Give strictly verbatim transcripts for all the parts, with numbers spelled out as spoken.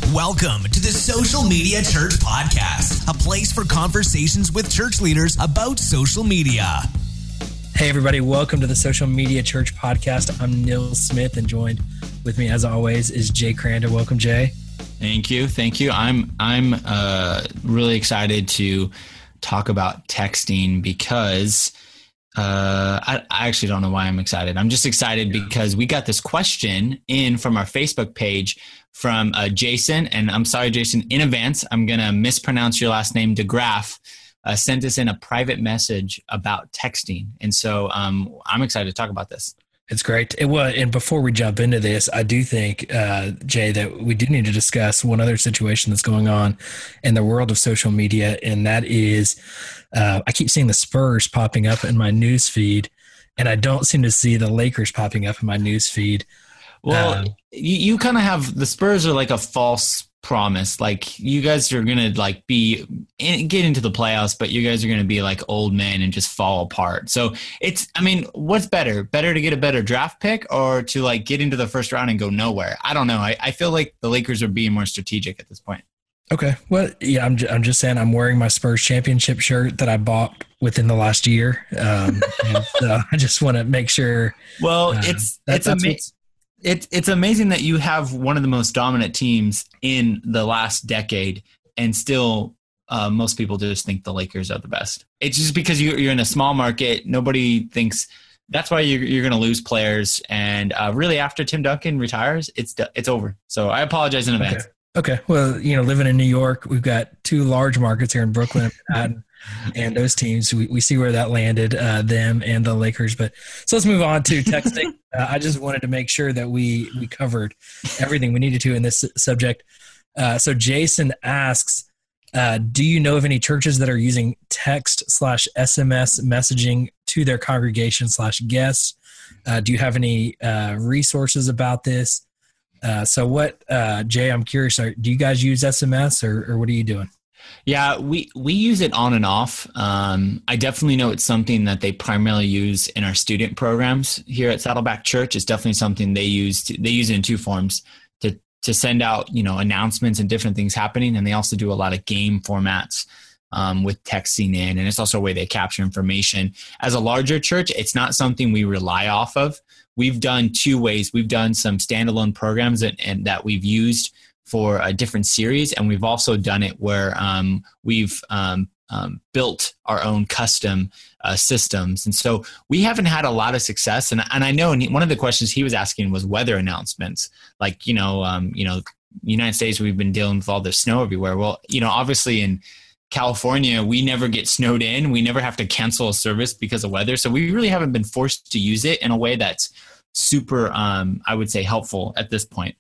Welcome to the Social Media Church Podcast, a place for conversations with church leaders about social media. Hey, everybody. Welcome to the Social Media Church Podcast. I'm Neil Smith, and joined with me, as always, is Jay Crandall. Welcome, Jay. Thank you. Thank you. I'm I'm uh, really excited to talk about texting because uh, I, I actually don't know why I'm excited. I'm just excited because we got this question in from our Facebook page from uh, Jason. And I'm sorry, Jason, in advance, I'm going to mispronounce your last name, DeGraff. Uh, sent us in a private message about texting. And so um, I'm excited to talk about this. It's great. It was, and before we jump into this, I do think, uh, Jay, that we do need to discuss one other situation that's going on in the world of social media, and that is uh, I keep seeing the Spurs popping up in my news feed, and I don't seem to see the Lakers popping up in my news feed. Well, um, you, you kind of have the Spurs are like a false promise. Like you guys are going to like be in, get into the playoffs, but you guys are going to be like old men and just fall apart. So it's, I mean, what's better? Better to get a better draft pick or to like get into the first round and go nowhere? I don't know. I, I feel like the Lakers are being more strategic at this point. Okay. Well, yeah, I'm, j- I'm just saying I'm wearing my Spurs championship shirt that I bought within the last year. Um, and so I just want to make sure. Well, uh, it's, that, it's amazing. It's it's amazing that you have one of the most dominant teams in the last decade, and still uh, most people just think the Lakers are the best. It's just because you're, you're in a small market. Nobody thinks that's why you're, you're going to lose players. And uh, really, after Tim Duncan retires, it's it's over. So I apologize in advance. Okay. Okay. Well, you know, living in New York, we've got two large markets here in Brooklyn and Manhattan. And those teams, we, we see where that landed, uh, them and the Lakers. But so let's move on to texting. uh, I just wanted to make sure that we we covered everything we needed to in this subject. Uh, so Jason asks, uh, do you know of any churches that are using text slash S M S messaging to their congregation slash guests? Uh, do you have any uh, resources about this? Uh, so what, uh, Jay, I'm curious, are, do you guys use S M S or, or what are you doing? Yeah, we, we use it on and off. Um, I definitely know it's something that they primarily use in our student programs here at Saddleback Church. It's definitely something they use. To, they use it in two forms to to send out, you know, announcements and different things happening, and they also do a lot of game formats um, with texting in, and it's also a way they capture information. As a larger church, it's not something we rely off of. We've done two ways. We've done some standalone programs and, and that we've used for a different series. And we've also done it where um, we've um, um, built our own custom uh, systems. And so we haven't had a lot of success. And, and I know one of the questions he was asking was weather announcements. Like, you know, um, you know, United States, we've been dealing with all the snow everywhere. Well, you know, obviously in California, we never get snowed in. We never have to cancel a service because of weather. So we really haven't been forced to use it in a way that's super, um, I would say, helpful at this point.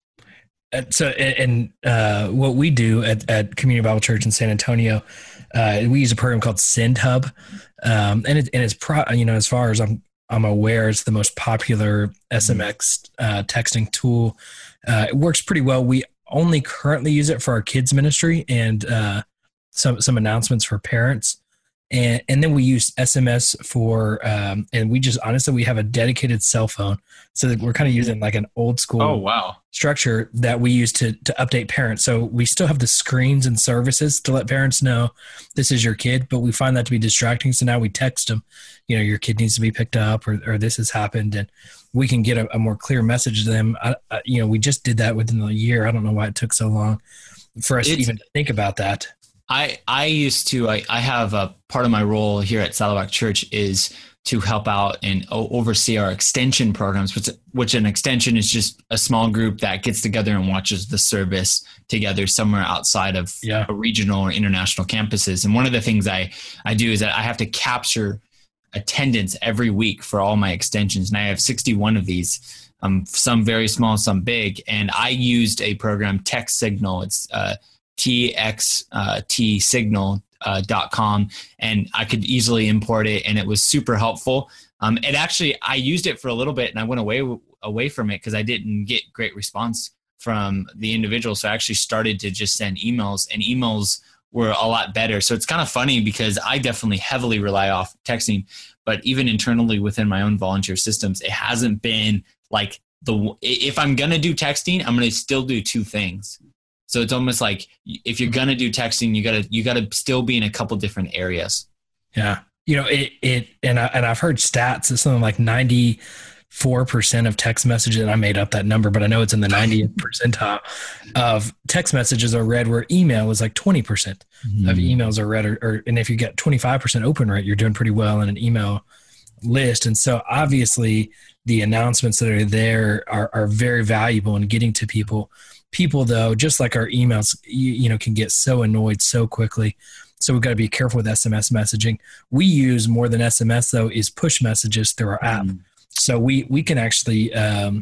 So, and uh, what we do at, at Community Bible Church in San Antonio, uh, we use a program called SendHub, um, and it, and it's pro, you know, as far as I'm I'm aware, it's the most popular S M S uh, texting tool. Uh, it works pretty well. We only currently use it for our kids ministry and uh, some some announcements for parents. And and then we use S M S for, um, and we just, honestly, we have a dedicated cell phone. So that we're kind of using like an old school oh, wow. structure that we use to to update parents. So we still have the screens and services to let parents know this is your kid, but we find that to be distracting. So now we text them, you know, your kid needs to be picked up or, or this has happened. And we can get a, a more clear message to them. I, I, you know, we just did that within a year. I don't know why it took so long for us It's- to even think about that. I, I used to, I, I have a part of my role here at Saddleback Church is to help out and o- oversee our extension programs, which, which an extension is just a small group that gets together and watches the service together somewhere outside of Yeah. a regional or international campuses. And one of the things I, I do is that I have to capture attendance every week for all my extensions. And I have sixty-one of these, um, some very small, some big. And I used a program, Text Signal. It's uh, T X T signal dot com, and I could easily import it, and it was super helpful. Um, it actually, I used it for a little bit, and I went away away from it because I didn't get great response from the individual. So I actually started to just send emails, and emails were a lot better. So it's kind of funny because I definitely heavily rely off texting, but even internally within my own volunteer systems, it hasn't been like the, if I'm going to do texting, I'm going to still do two things. So it's almost like if you're gonna do texting, you gotta you gotta still be in a couple different areas. Yeah, you know it. It and I, and I've heard stats. It's something like ninety-four percent of text messages. And I made up that number, but I know it's in the ninetieth percentile of text messages are read, where email is like twenty percent mm-hmm. of emails are read. Or, or and if you get twenty-five percent open rate, you're doing pretty well in an email list. And so obviously the announcements that are there are, are very valuable in getting to people. People though, just like our emails, you, you know, can get so annoyed so quickly. So we've got to be careful with S M S messaging. We use more than S M S though is push messages through our app. Mm. So we, we can actually, um,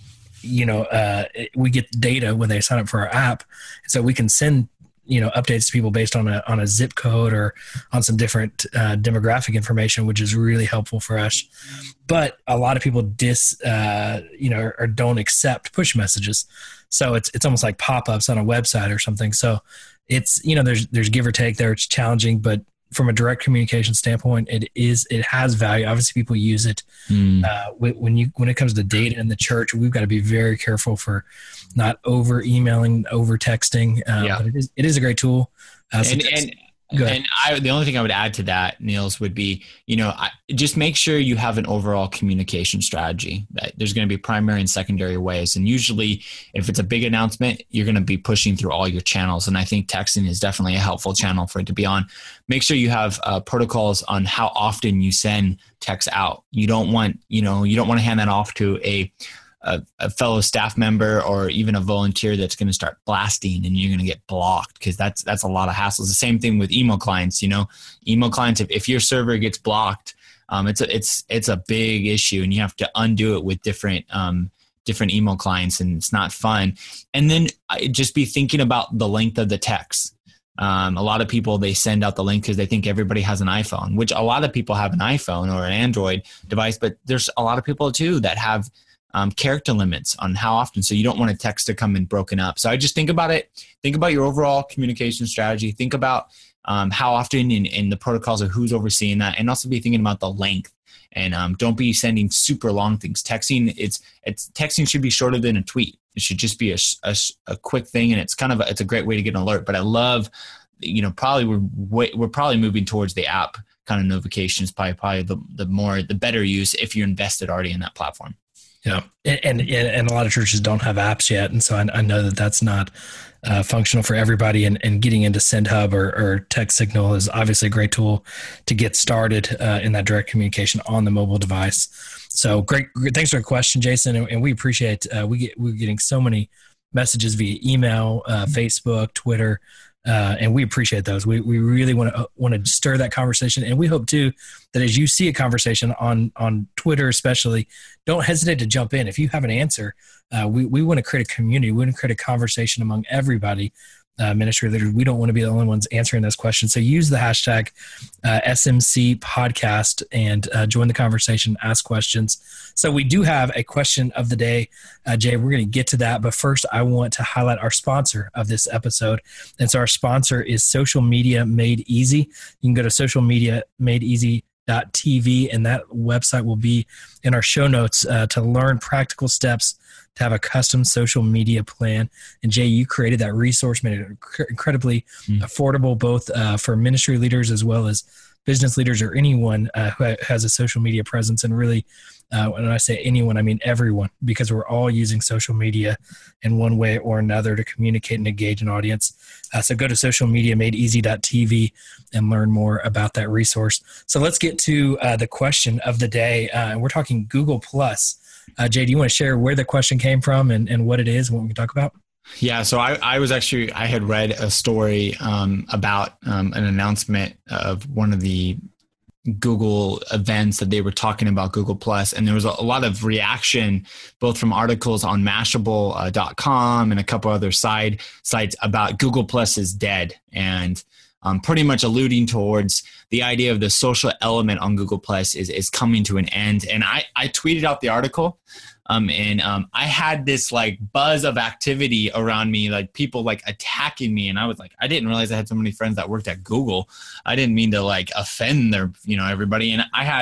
you know, uh, we get data when they sign up for our app. So we can send, you know, updates to people based on a, on a zip code or on some different uh, demographic information, which is really helpful for us. But a lot of people dis, uh, you know, or, or don't accept push messages. So it's, it's almost like pop-ups on a website or something. So it's, you know, there's, there's give or take there. It's challenging, but from a direct communication standpoint, it is, it has value. Obviously people use it. Mm. Uh, when you, when it comes to data in the church, we've got to be very careful for not over emailing, over texting. Uh, yeah. But it is, it is a great tool. Uh, so and, and, and I, the only thing I would add to that, Niels, would be, you know, I, just make sure you have an overall communication strategy. That there's going to be primary and secondary ways. And usually if it's a big announcement, you're going to be pushing through all your channels. And I think texting is definitely a helpful channel for it to be on. Make sure you have uh, protocols on how often you send texts out. You don't want, you know, you don't want to hand that off to a A, a fellow staff member or even a volunteer that's going to start blasting and you're going to get blocked, because that's that's a lot of hassles. The same thing with email clients. You know, email clients, if, if your server gets blocked, um, it's a it's it's a big issue, and you have to undo it with different um, different email clients, and it's not fun. And then just be thinking about the length of the text. Um, a lot of people, they send out the link because they think everybody has an iPhone, which a lot of people have an iPhone or an Android device, but there's a lot of people too that have Um, character limits on how often. So you don't want a text to come in broken up. So I just think about it. Think about your overall communication strategy. Think about um, how often in, in the protocols of who's overseeing that, and also be thinking about the length. And um, don't be sending super long things. Texting, it's it's texting should be shorter than a tweet. It should just be a, a, a quick thing, and it's kind of a, it's a great way to get an alert. But I love, you know, probably we're way, we're probably moving towards the app kind of notifications. Probably probably the the more the better use if you're invested already in that platform. Yeah. And, and, and a lot of churches don't have apps yet. And so I, I know that that's not uh, functional for everybody, and, and getting into SendHub or, or TextSignal is obviously a great tool to get started uh, in that direct communication on the mobile device. So great. great thanks for the question, Jason. And, and we appreciate, uh, we get, we're getting so many messages via email, uh, Facebook, Twitter, Uh, and we appreciate those. We we really want to want to stir that conversation, and we hope too that as you see a conversation on on Twitter, especially, don't hesitate to jump in. If you have an answer, uh, we we want to create a community. We want to create a conversation among everybody. Uh, ministry leaders, we don't want to be the only ones answering those questions. So use the hashtag uh, S M C podcast and uh, join the conversation, ask questions. So we do have a question of the day, uh, Jay. We're going to get to that, but first I want to highlight our sponsor of this episode. And so our sponsor is Social Media Made Easy. You can go to social media made easy dot t v, and that website will be in our show notes uh, to learn practical steps to have a custom social media plan. And Jay, you created that resource, made it incredibly mm. affordable, both uh, for ministry leaders as well as business leaders or anyone uh, who has a social media presence. And really, uh, when I say anyone, I mean everyone, because we're all using social media in one way or another to communicate and engage an audience. Uh, so go to social media made easy dot t v and learn more about that resource. So let's get to uh, the question of the day. Uh, we're talking Google Plus. Uh, Jay, do you want to share where the question came from and, and what it is and what we can talk about? Yeah, so I, I was actually, I had read a story um, about um, an announcement of one of the Google events that they were talking about Google Plus, and there was a, a lot of reaction, both from articles on Mashable dot com and a couple other side sites about Google Plus is dead, and um, pretty much alluding towards the idea of the social element on Google Plus is is coming to an end. And I, I tweeted out the article. Um, and um, I had this like buzz of activity around me, like people like attacking me. And I was like, I didn't realize I had so many friends that worked at Google. I didn't mean to like offend their, you know, everybody. And I had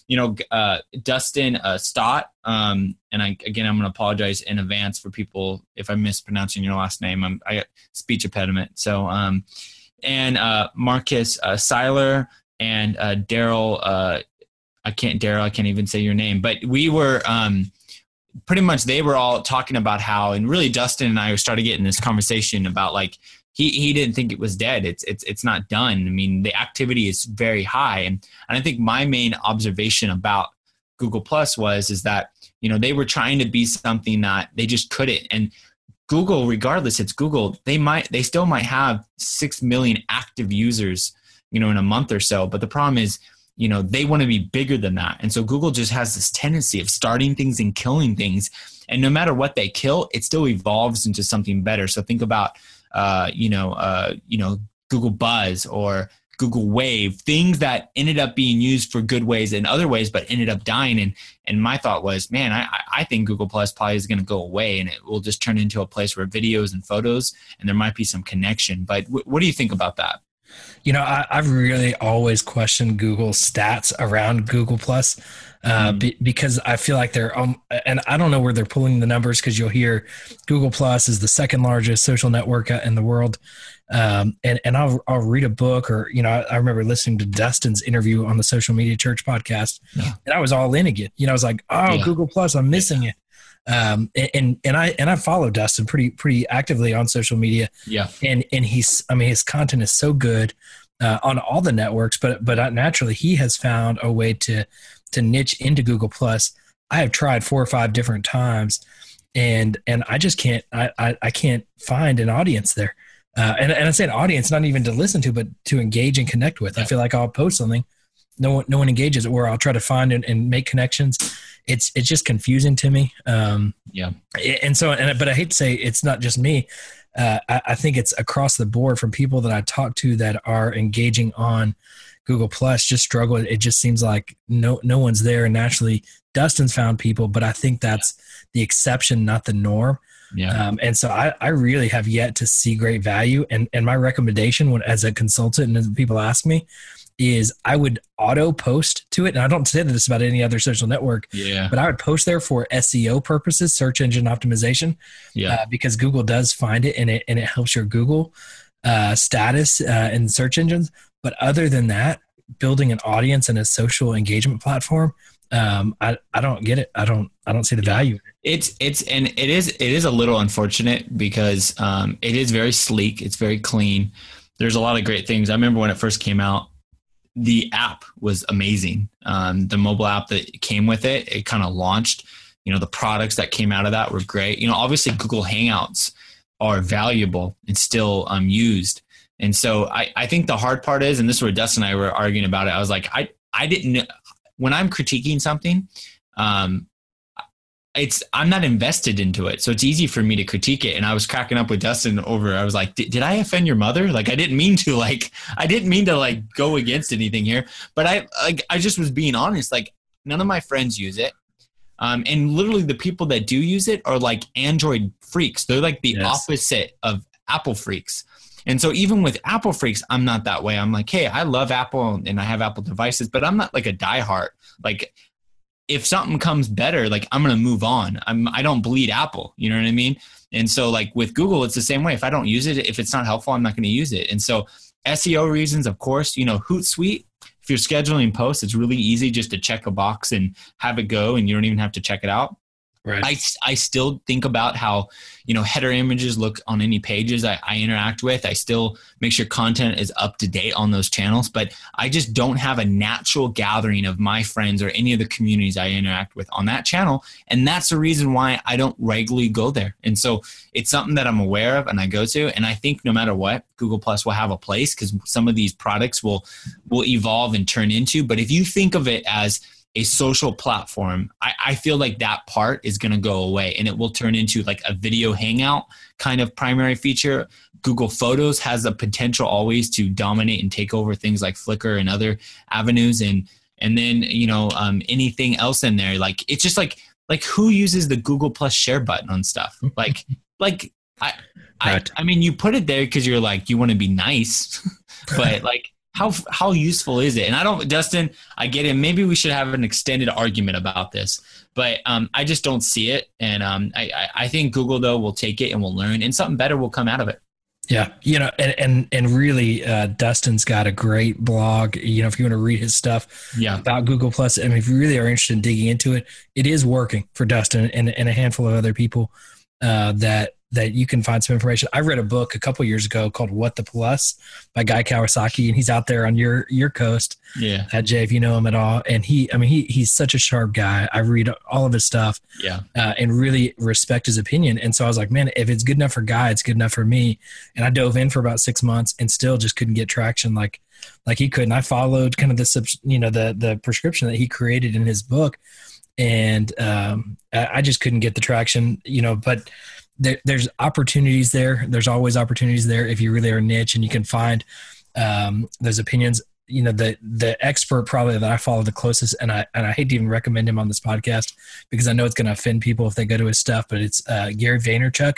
you know, uh, Dustin uh, Stott, um, and I, again, I'm going to apologize in advance for people if I'm mispronouncing your last name. I'm, I got speech impediment. So, um, and uh, Marcus uh, Seiler and uh, Daryl, uh, I can't, Daryl, I can't even say your name, but we were um, pretty much, they were all talking about how, and really Dustin and I started getting this conversation about like, he he didn't think it was dead. It's it's it's not done. I mean, the activity is very high. And, and I think my main observation about Google Plus was, is that, you know, they were trying to be something that they just couldn't. And Google, regardless, it's Google, they might, they still might have six million active users, you know, in a month or so. But the problem is, you know, they want to be bigger than that. And so Google just has this tendency of starting things and killing things. And no matter what they kill, it still evolves into something better. So think about, uh, you know, uh, you know, Google Buzz or Google Wave, things that ended up being used for good ways and other ways, but ended up dying. And and my thought was, man, I, I think Google Plus probably is going to go away, and it will just turn into a place where videos and photos, and there might be some connection. But w- what do you think about that? You know, I, I've really always questioned Google's stats around Google Plus, uh, mm. be, because I feel like they're, um, and I don't know where they're pulling the numbers, because you'll hear Google Plus is the second largest social network in the world. Um, and, and I'll, I'll read a book, or, you know, I, I remember listening to Dustin's interview on the Social Media Church podcast, yeah. and I was all in again. You know, I was like, oh, yeah. Google Plus, I'm missing it. Um, and, and I, and I follow Dustin pretty, pretty actively on social media. Yeah. And, and he's, I mean, his content is so good, uh, on all the networks, but, but naturally he has found a way to, to niche into Google Plus. I have tried four or five different times, and, and I just can't, I, I, I can't find an audience there. Uh, and, and I say an audience, not even to listen to, but to engage and connect with. Yeah. I feel like I'll post something, no one, no one engages, or I'll try to find and, and make connections. It's, it's just confusing to me. Um, yeah. And so, and, but I hate to say it's not just me. Uh, I, I think it's across the board from people that I talk to that are engaging on Google Plus, just struggle. It just seems like no, no one's there. And naturally Dustin's found people, but I think that's yeah. the exception, not the norm. Yeah. Um, and so I, I really have yet to see great value. And, and my recommendation when, as a consultant, and as people ask me, is I would auto post to it. And I don't say this about any other social network, yeah. but I would post there for S E O purposes, search engine optimization, yeah. uh, because Google does find it, and it, and it helps your Google uh, status uh, in search engines. But other than that, building an audience and a social engagement platform, um, I, I don't get it. I don't, I don't see the value. It's, it's, and it is, it is a little unfortunate because um, it is very sleek. It's very clean. There's a lot of great things. I remember when it first came out, the app was amazing. Um, the mobile app that came with it, it kind of launched, you know, the products that came out of that were great. You know, obviously Google Hangouts are valuable and still um, used. And so I, I think the hard part is, and this is where Dustin and I were arguing about it. I was like, I, I didn't, when I'm critiquing something, um, it's, I'm not invested into it. So it's easy for me to critique it. And I was cracking up with Dustin over, I was like, did I offend your mother? Like, I didn't mean to, like, I didn't mean to like go against anything here, but I, like, I just was being honest. Like, none of my friends use it. Um, and literally the people that do use it are like Android freaks. They're like the yes. opposite of Apple freaks. And so even with Apple freaks, I'm not that way. I'm like, hey, I love Apple and I have Apple devices, but I'm not like a diehard. Like, if something comes better, like I'm going to move on. I'm, I don't bleed Apple. You know what I mean? And so like with Google, it's the same way. If I don't use it, if it's not helpful, I'm not going to use it. And so S E O reasons, of course, you know, Hootsuite, if you're scheduling posts, it's really easy just to check a box and have it go, and you don't even have to check it out. Right. I, I still think about how, you know, header images look on any pages I, I interact with. I still make sure content is up to date on those channels, but I just don't have a natural gathering of my friends or any of the communities I interact with on that channel. And that's the reason why I don't regularly go there. And so it's something that I'm aware of and I go to, and I think no matter what, Google Plus will have a place because some of these products will, will evolve and turn into. But if you think of it as a social platform, I, I feel like that part is going to go away and it will turn into like a video hangout kind of primary feature. Google Photos has the potential always to dominate and take over things like Flickr and other avenues. And, and then, you know, um, anything else in there, like, it's just like, like who uses the Google Plus share button on stuff? Like, like I, right. I, I mean, you put it there because you're like, you want to be nice, but like, how how useful is it? And I don't, Dustin, I get it. Maybe we should have an extended argument about this, but um, I just don't see it. And um, I, I think Google, though, will take it and will learn, and something better will come out of it. Yeah. You know, and, and, and really, uh, Dustin's got a great blog. You know, if you want to read his stuff yeah. about Google Plus, I mean, if you really are interested in digging into it, it is working for Dustin and, and a handful of other people uh, that, that you can find some information. I read a book a couple years ago called What the Plus by Guy Kawasaki, and he's out there on your, your coast. Yeah. Uh, Jay, if you know him at all. And he, I mean, he, he's such a sharp guy. I read all of his stuff yeah. uh, and really respect his opinion. And so I was like, man, if it's good enough for Guy, it's good enough for me. And I dove in for about six months and still just couldn't get traction like, like he could. And I followed kind of the, you know, the, the prescription that he created in his book. And um, I, I just couldn't get the traction, you know, but There, there's opportunities there. There's always opportunities there if you really are niche and you can find um, those opinions. You know, the the expert probably that I follow the closest, and I and I hate to even recommend him on this podcast because I know it's going to offend people if they go to his stuff, but it's uh, Gary Vaynerchuk.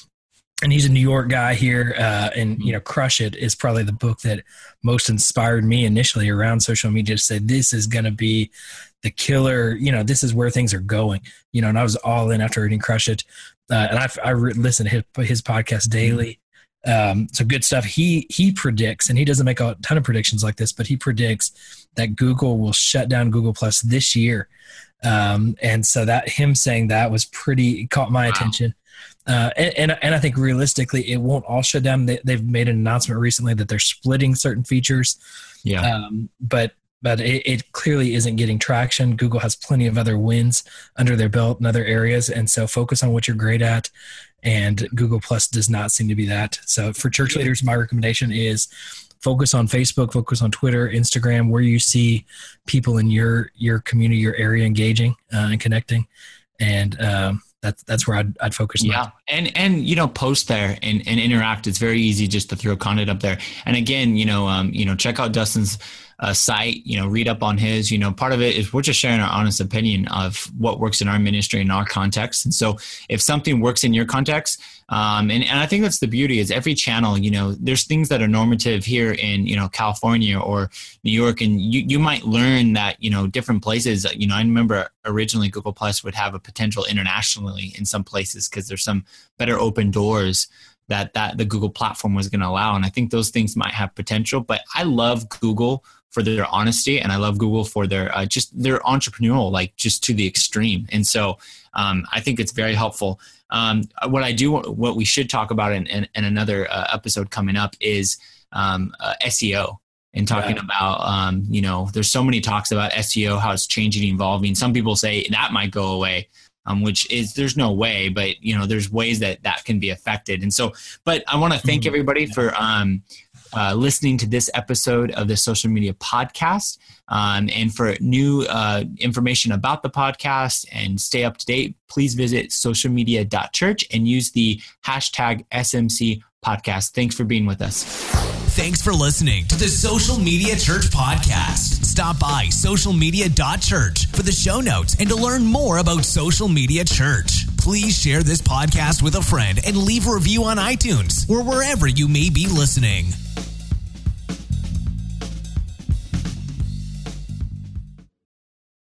And he's a New York guy here, uh, and, you know, Crush It is probably the book that most inspired me initially around social media to say, this is going to be the killer, you know, this is where things are going, you know, and I was all in after reading Crush It. Uh, and I've, I re- listen to his, his podcast daily. Um, so good stuff. He, he predicts, and he doesn't make a ton of predictions like this, but he predicts that Google will shut down Google Plus this year. Um, and so that him saying that was pretty, caught my wow. attention. Uh, and, and and I think realistically, it won't all shut down. They, they've made an announcement recently that they're splitting certain features. Yeah. Um, but but it, it clearly isn't getting traction. Google has plenty of other wins under their belt in other areas, and so focus on what you're great at. And Google Plus does not seem to be that. So for church leaders, my recommendation is focus on Facebook, focus on Twitter, Instagram, where you see people in your your community, your area engaging uh, and connecting, and um, That's that's where I'd, I'd focus. Yeah, on. and and you know, post there and, and interact. It's very easy just to throw content up there. And again, you know, um, you know, check out Dustin's uh, site. You know, read up on his. You know, part of it is we're just sharing our honest opinion of what works in our ministry in our context. And so, if something works in your context, um, and and I think that's the beauty is every channel. You know, there's things that are normative here in you know California or New York, and you you might learn that you know different places. You know, I remember originally Google Plus would have a potential internationally in some places because there's some better open doors that that the Google platform was going to allow. And I think those things might have potential, but I love Google for their honesty, and I love Google for their uh, just their entrepreneurial, like just to the extreme. And so um, I think it's very helpful. Um, what I do, what we should talk about in, in, in another uh, episode coming up is um, uh, S E O. And talking yeah. about, um, you know, there's so many talks about S E O, how it's changing, evolving. Some people say that might go away, um, which is, there's no way, but, you know, there's ways that that can be affected. And so, but I want to thank everybody for um, uh, listening to this episode of the Social Media Podcast. Um, and for new uh, information about the podcast and stay up to date, please visit social media dot church and use the hashtag S M C podcast. Thanks for being with us. Thanks for listening to the Social Media Church Podcast. Stop by social media dot church for the show notes and to learn more about Social Media Church. Please share this podcast with a friend and leave a review on iTunes or wherever you may be listening.